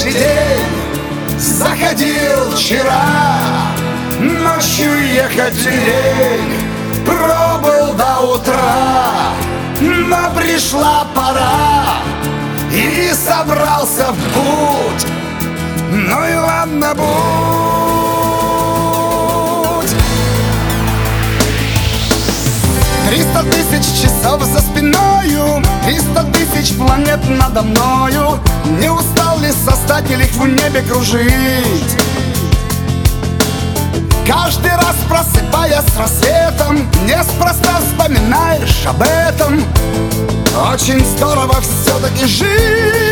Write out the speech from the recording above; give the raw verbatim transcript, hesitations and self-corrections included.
рабочий день заходил вчера. Ночью ехать лень, пробыл до утра. Но пришла пора, и собрался в путь. Ну и ладно, будь. Триста тысяч часов за спиною, триста тысяч планет надо мною. Не устал ли создатель их в небе кружить? Каждый раз, просыпаясь с рассветом, неспроста вспоминаешь об этом. Очень здорово все-таки жить.